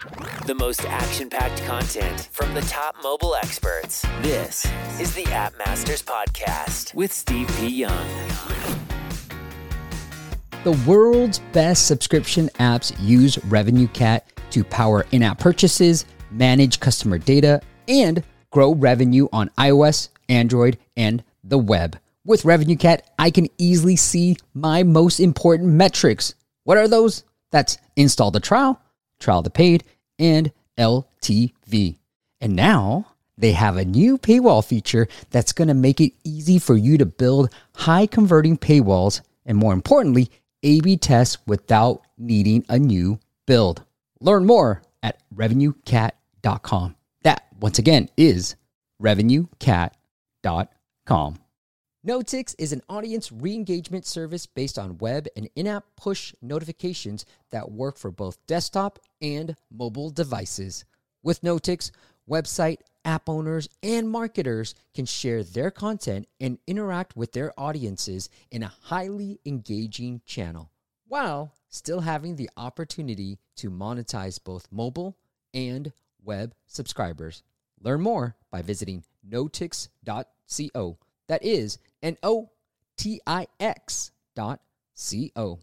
The most action-packed content from the top mobile experts. This is the App Masters Podcast with Steve P. Young. The world's best subscription apps use RevenueCat to power in-app purchases, manage customer data, and grow revenue on iOS, Android, and the web. With RevenueCat, I can easily see my most important metrics. What are those? That's install the trial the paid, and LTV. And now they have a new paywall feature that's going to make it easy for you to build high converting paywalls and, more importantly, A/B test without needing a new build. Learn more at RevenueCat.com. That, once again, is RevenueCat.com. Notix is an audience re-engagement service based on web and in-app push notifications that work for both desktop and mobile devices. With Notix, website, app owners, and marketers can share their content and interact with their audiences in a highly engaging channel, while still having the opportunity to monetize both mobile and web subscribers. Learn more by visiting notix.co. That is Notix.co.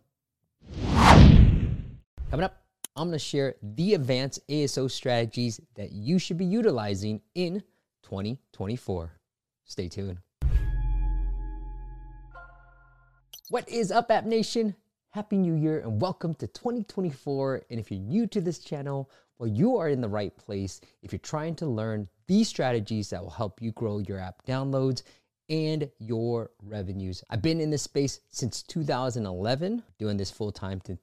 Coming up, I'm going to share the advanced ASO strategies that you should be utilizing in 2024. Stay tuned. What is up, App Nation? Happy New Year and welcome to 2024. And if you're new to this channel, well, you are in the right place if you're trying to learn these strategies that will help you grow your app downloads and your revenues. I've been in this space since 2011, doing this full-time since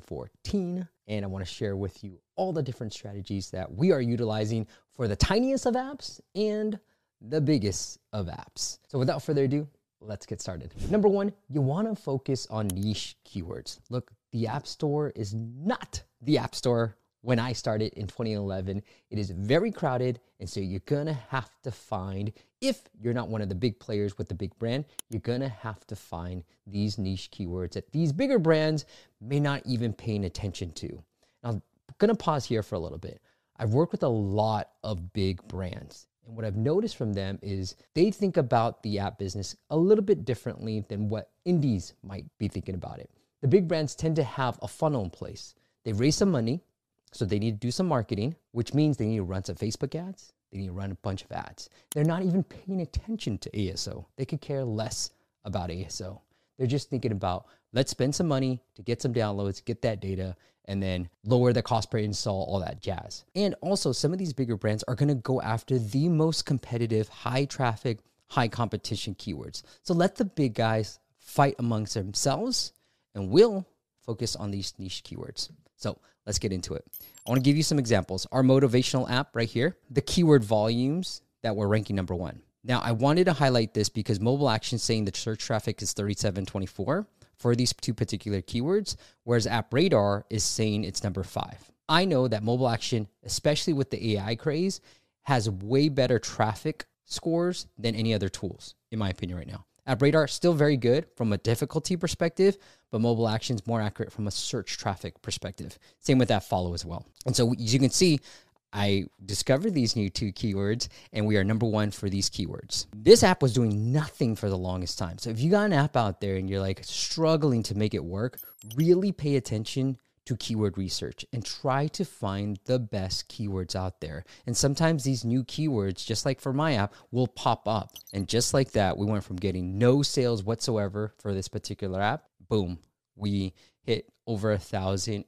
2014, and I want to share with you all the different strategies that we are utilizing for the tiniest of apps and the biggest of apps. So without further ado, let's get started. Number one, you want to focus on niche keywords. Look, the App Store is not the App Store when I started in 2011. It is very crowded, and so you're gonna have to find, if you're not one of the big players with the big brand, you're gonna have to find these niche keywords that these bigger brands may not even paying attention to. Now, I'm gonna pause here for a little bit. I've worked with a lot of big brands, and what I've noticed from them is they think about the app business a little bit differently than what indies might be thinking about it. The big brands tend to have a funnel in place. They raise some money, so they need to do some marketing, which means they need to run some Facebook ads. They need to run a bunch of ads. They're not even paying attention to ASO. They could care less about ASO. They're just thinking about, let's spend some money to get some downloads, get that data, and then lower the cost per install, all that jazz. And also, some of these bigger brands are gonna go after the most competitive, high traffic, high competition keywords. So let the big guys fight amongst themselves, and we'll focus on these niche keywords. So let's get into it. I want to give you some examples. Our motivational app right here, the keyword volumes that we're ranking number one. Now, I wanted to highlight this because Mobile Action is saying the search traffic is 3724 for these two particular keywords, whereas App Radar is saying it's number 5. I know that Mobile Action, especially with the AI craze, has way better traffic scores than any other tools, in my opinion right now. App Radar is still very good from a difficulty perspective, but Mobile Action is more accurate from a search traffic perspective. Same with App Follow as well. And so as you can see, I discovered these new two keywords and we are number one for these keywords. This app was doing nothing for the longest time. So if you got an app out there and you're like struggling to make it work, really pay attention to keyword research and try to find the best keywords out there. And sometimes these new keywords, just like for my app, will pop up. And just like that, we went from getting no sales whatsoever for this particular app. Boom, we hit over 1,000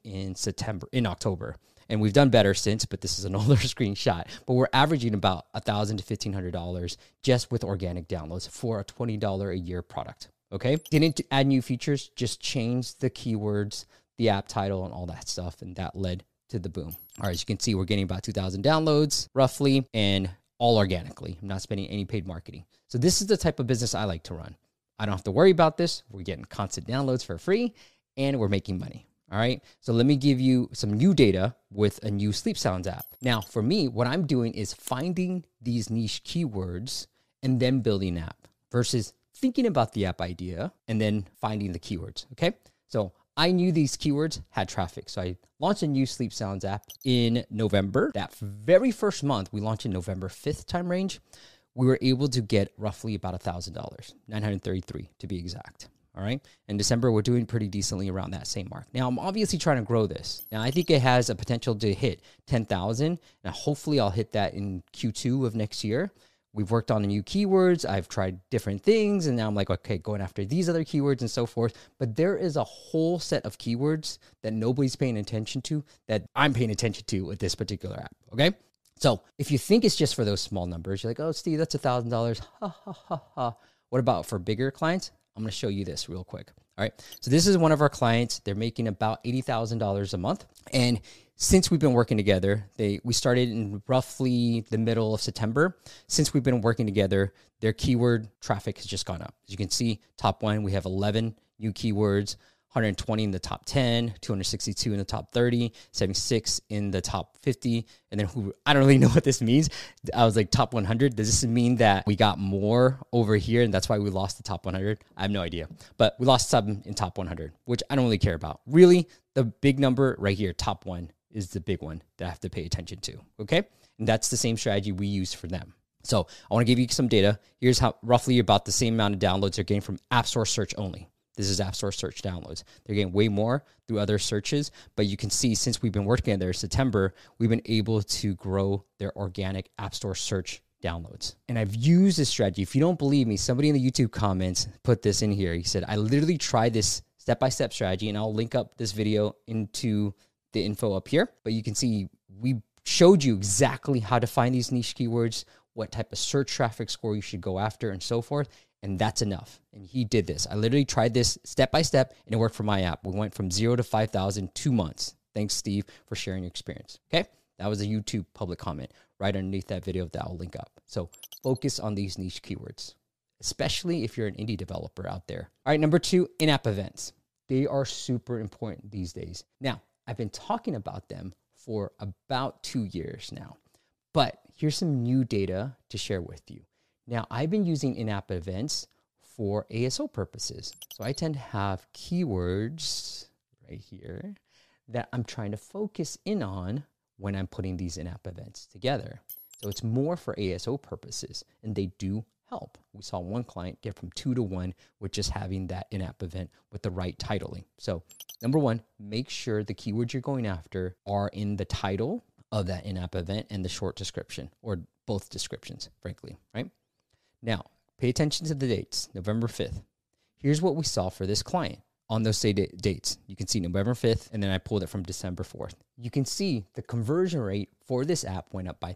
in October. And we've done better since, but this is an older screenshot. But we're averaging about $1,000 to $1,500 just with organic downloads for a $20 a year product. Okay, didn't add new features, just changed the keywords, the app title, and all that stuff, and that led to the boom. All right, as you can see, we're getting about 2,000 downloads roughly, and all organically. I'm not spending any paid marketing. So this is the type of business I like to run. I don't have to worry about this. We're getting constant downloads for free, and we're making money. All right, so let me give you some new data with a new Sleep Sounds app. Now, for me, what I'm doing is finding these niche keywords and then building an app versus thinking about the app idea and then finding the keywords, okay? So I knew these keywords had traffic. So I launched a new sleep sounds app in November. That very first month, we launched in November 5th time range. We were able to get roughly about $1,000, $933 to be exact. All right. In December, we're doing pretty decently around that same mark. Now, I'm obviously trying to grow this. Now, I think it has a potential to hit 10,000. Now, hopefully I'll hit that in Q2 of next year. We've worked on the new keywords. I've tried different things. And now I'm like, okay, going after these other keywords and so forth. But there is a whole set of keywords that nobody's paying attention to that I'm paying attention to with this particular app. Okay. So if you think it's just for those small numbers, you're like, oh, Steve, that's $1,000. Ha, ha, ha, ha. What about for bigger clients? I'm going to show you this real quick. All right. So this is one of our clients. They're making about $80,000 a month. And since we've been working together, we started in roughly the middle of September. Since we've been working together, their keyword traffic has just gone up. As you can see, top one, we have 11 new keywords, 120 in the top 10, 262 in the top 30, 76 in the top 50. And then I don't really know what this means. I was like top 100. Does this mean that we got more over here and that's why we lost the top 100? I have no idea. But we lost some in top 100, which I don't really care about. Really, the big number right here, top one, is the big one that I have to pay attention to. Okay. And that's the same strategy we use for them. So I want to give you some data. Here's how roughly about the same amount of downloads they're getting from App Store search only. This is App Store search downloads. They're getting way more through other searches, but you can see since we've been working together in September, we've been able to grow their organic App Store search downloads. And I've used this strategy. If you don't believe me, somebody in the YouTube comments put this in here. He said, I literally tried this step-by-step strategy, and I'll link up this video into the info up here. But you can see we showed you exactly how to find these niche keywords, what type of search traffic score you should go after, and so forth. And that's enough. And he did this. I literally tried this step by step, and it worked for my app. We went from 0 to 5,000 2 months. Thanks, Steve, for sharing your experience. Okay. That was a YouTube public comment right underneath that video that I'll link up. So focus on these niche keywords, especially if you're an indie developer out there. All right. Number 2, in-app events. They are super important these days. Now, I've been talking about them for about 2 years now, but here's some new data to share with you. Now, I've been using in-app events for ASO purposes. So I tend to have keywords right here that I'm trying to focus in on when I'm putting these in-app events together. So it's more for ASO purposes, and they do help. We saw one client get from 2 to 1 with just having that in-app event with the right titling. So number 1, make sure the keywords you're going after are in the title of that in-app event and the short description, or both descriptions, frankly, right? Now, pay attention to the dates, November 5th. Here's what we saw for this client on those dates. You can see November 5th, and then I pulled it from December 4th. You can see the conversion rate for this app went up by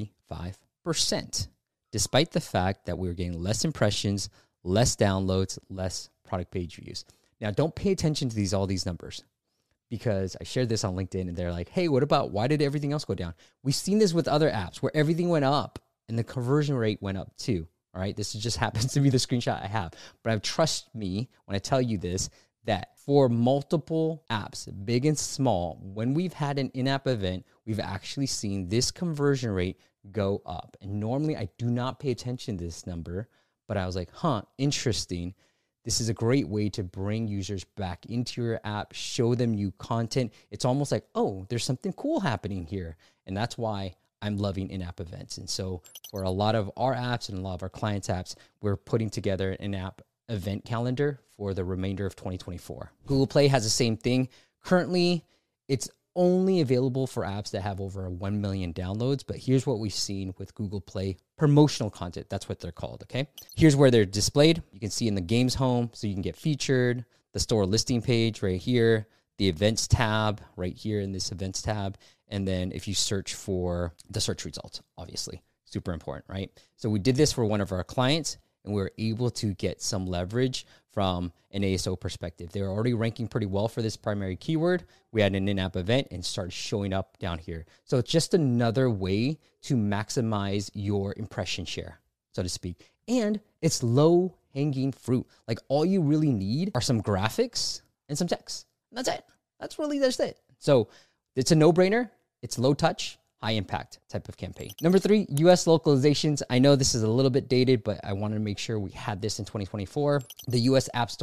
35%, despite the fact that we were getting less impressions, less downloads, less product page views. Now, don't pay attention to all these numbers, because I shared this on LinkedIn, and they're like, hey, why did everything else go down? We've seen this with other apps where everything went up and the conversion rate went up too. All right, this just happens to be the screenshot I have. But trust me when I tell you this, that for multiple apps, big and small, when we've had an in-app event, we've actually seen this conversion rate go up. And normally I do not pay attention to this number, but I was like, interesting. This is a great way to bring users back into your app, show them new content. It's almost like, oh, there's something cool happening here. And that's why I'm loving in-app events. And so for a lot of our apps and a lot of our clients' apps, we're putting together an in-app event calendar for the remainder of 2024. Google Play has the same thing. Currently, it's only available for apps that have over 1 million downloads, but here's what we've seen with Google Play promotional content. That's what they're called, okay? Here's where they're displayed. You can see in the games home, so you can get featured, the store listing page right here, the events tab right here in this events tab, and then if you search for the search results, obviously, super important, right? So we did this for one of our clients, and we were able to get some leverage from an ASO perspective. They were already ranking pretty well for this primary keyword. We had an in-app event and started showing up down here. So it's just another way to maximize your impression share, so to speak. And it's low-hanging fruit. Like all you really need are some graphics and some text. That's it. That's really just it. So it's a no-brainer. It's low touch, high impact type of campaign. Number 3, US localizations. I know this is a little bit dated, but I wanted to make sure we had this in 2024. The US App Store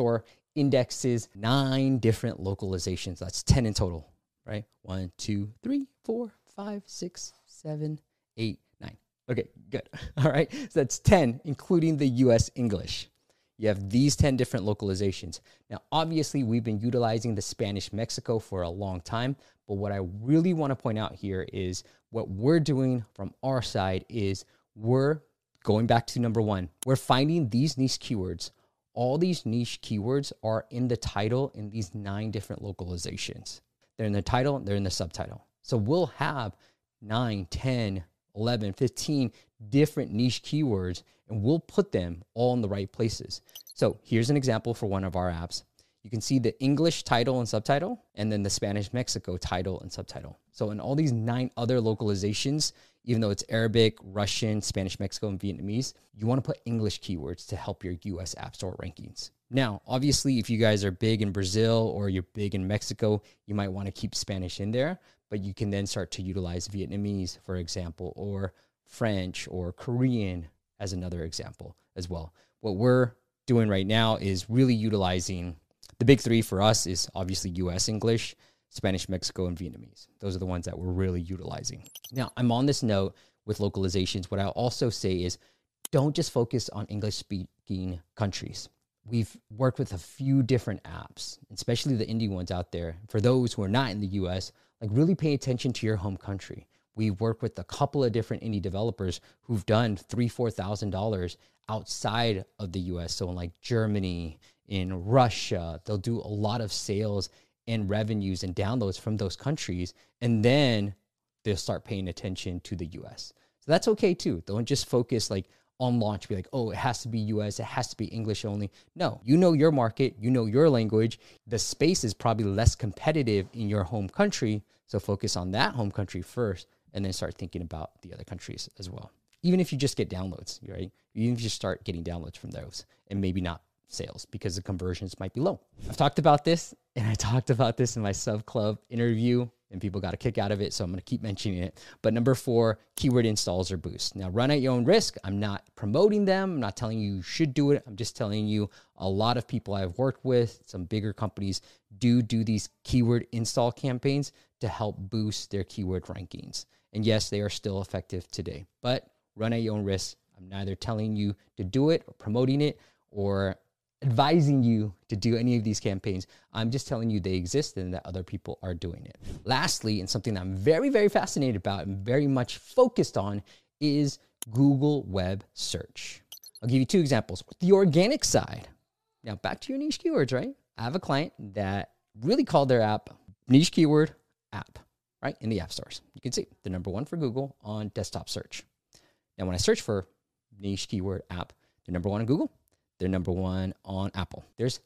indexes 9 different localizations. That's 10 in total, right? 1, 2, 3, 4, 5, 6, 7, 8, 9. Okay, good. All right, so that's 10, including the US English. You have these 10 different localizations. Now, obviously, we've been utilizing the Spanish Mexico for a long time, but what I really want to point out here is what we're doing from our side is we're going back to number 1. We're finding these niche keywords. All these niche keywords are in the title in these 9 different localizations. They're in the title, they're in the subtitle. So we'll have 9, 10, 11, 15 different niche keywords, and we'll put them all in the right places. So here's an example for one of our apps. You can see the English title and subtitle, and then the Spanish Mexico title and subtitle. So in all these 9 other localizations, even though it's Arabic, Russian, Spanish Mexico, and Vietnamese, you want to put English keywords to help your US App Store rankings. Now, obviously, if you guys are big in Brazil or you're big in Mexico, you might want to keep Spanish in there, but you can then start to utilize Vietnamese, for example, or French or Korean as another example as well. What we're doing right now is really utilizing the big 3 for us is obviously US English, Spanish, Mexico, and Vietnamese. Those are the ones that we're really utilizing. Now, I'm on this note with localizations. What I'll also say is don't just focus on English-speaking countries. We've worked with a few different apps, especially the indie ones out there. For those who are not in the US, like really pay attention to your home country. We've worked with a couple of different indie developers who've done $3,000, $4,000 outside of the US. So in like Germany, in Russia, they'll do a lot of sales and revenues and downloads from those countries. And then they'll start paying attention to the US. So that's okay too. Don't just focus like on launch, be like, oh, it has to be US, it has to be English only. No, you know your market, you know your language. The space is probably less competitive in your home country. So focus on that home country first and then start thinking about the other countries as well. Even if you just get downloads, right? Even if you start getting downloads from those and maybe not sales because the conversions might be low. I've talked about this and I talked about this in my sub club interview and people got a kick out of it. So I'm going to keep mentioning it. But number 4, keyword installs or boosts. Now run at your own risk. I'm not promoting them. I'm not telling you should do it. I'm just telling you a lot of people I've worked with, some bigger companies do these keyword install campaigns to help boost their keyword rankings. And yes, they are still effective today, but run at your own risk. I'm neither telling you to do it or promoting it or advising you to do any of these campaigns. I'm just telling you they exist and that other people are doing it. Lastly, and something that I'm very, very fascinated about and very much focused on is Google Web Search. I'll give you 2 examples. The organic side. Now back to your niche keywords, right? I have a client that really called their app niche keyword app, right? In the app stores. You can see the number 1 for Google on desktop search. Now, when I search for niche keyword app, they're number 1 on Google. They're number 1 on Apple. There's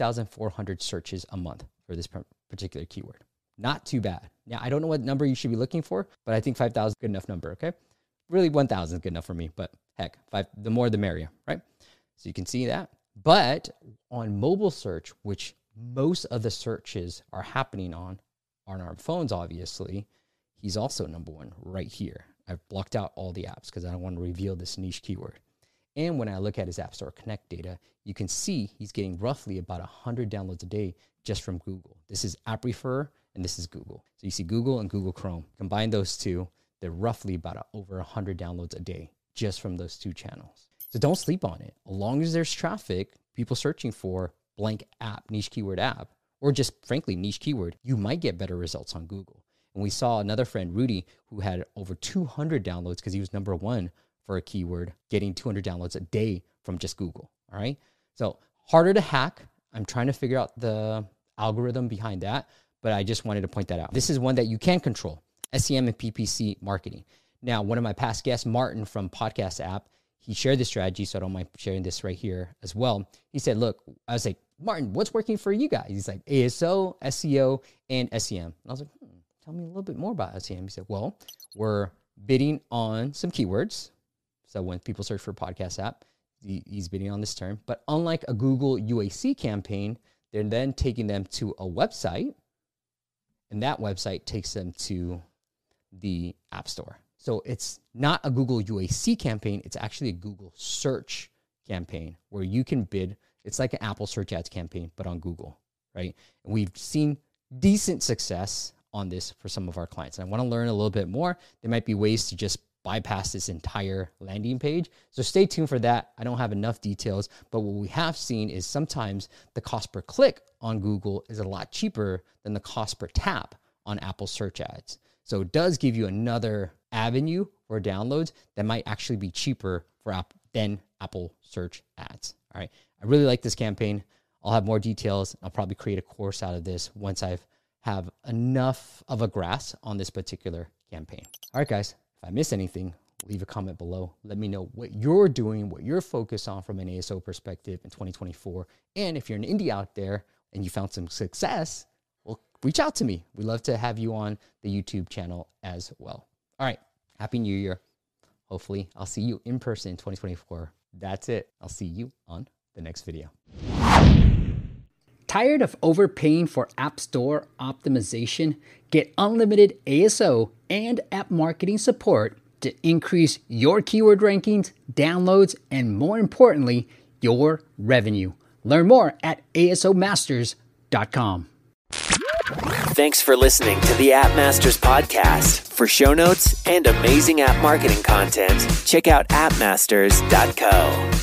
5,400 searches a month for this particular keyword. Not too bad. Now, I don't know what number you should be looking for, but I think 5,000 is a good enough number, okay? Really, 1,000 is good enough for me, but heck, 5, the more the merrier, right? So you can see that. But on mobile search, which most of the searches are happening on our phones, obviously, he's also number 1 right here. I've blocked out all the apps because I don't want to reveal this niche keyword. And when I look at his App Store Connect data, you can see he's getting roughly about 100 downloads a day just from Google. This is AppRefer and this is Google. So you see Google and Google Chrome. Combine those 2, they're roughly about over 100 downloads a day just from those 2 channels. So don't sleep on it. As long as there's traffic, people searching for blank app, niche keyword app, or just frankly niche keyword, you might get better results on Google. And we saw another friend, Rudy, who had over 200 downloads because he was number 1 for a keyword, getting 200 downloads a day from just Google, all right? So harder to hack. I'm trying to figure out the algorithm behind that, but I just wanted to point that out. This is one that you can control, SEM and PPC marketing. Now, one of my past guests, Martin from Podcast App, he shared this strategy, so I don't mind sharing this right here as well. He said, look, I was like, Martin, what's working for you guys? He's like, ASO, SEO, and SEM. And I was like, tell me a little bit more about SEM. He said, well, we're bidding on some keywords. So when people search for Podcast App, he's bidding on this term. But unlike a Google UAC campaign, they're then taking them to a website, and that website takes them to the App Store. So it's not a Google UAC campaign. It's actually a Google search campaign where you can bid. It's like an Apple search ads campaign, but on Google, right? And we've seen decent success on this for some of our clients. And I want to learn a little bit more. There might be ways to just bypass this entire landing page. So stay tuned for that. I don't have enough details, but what we have seen is sometimes the cost per click on Google is a lot cheaper than the cost per tap on Apple search ads. So it does give you another avenue for downloads that might actually be cheaper than Apple search ads. All right. I really like this campaign. I'll have more details. I'll probably create a course out of this once I have enough of a grasp on this particular campaign. All right, guys. If I miss anything, leave a comment below. Let me know what you're doing, what you're focused on from an ASO perspective in 2024. And if you're an indie out there and you found some success, well, reach out to me. We'd love to have you on the YouTube channel as well. All right. Happy New Year. Hopefully, I'll see you in person in 2024. That's it. I'll see you on the next video. Tired of overpaying for App Store optimization? Get unlimited ASO and app marketing support to increase your keyword rankings, downloads, and more importantly, your revenue. Learn more at asomasters.com. Thanks for listening to the App Masters podcast. For show notes and amazing app marketing content, check out appmasters.co.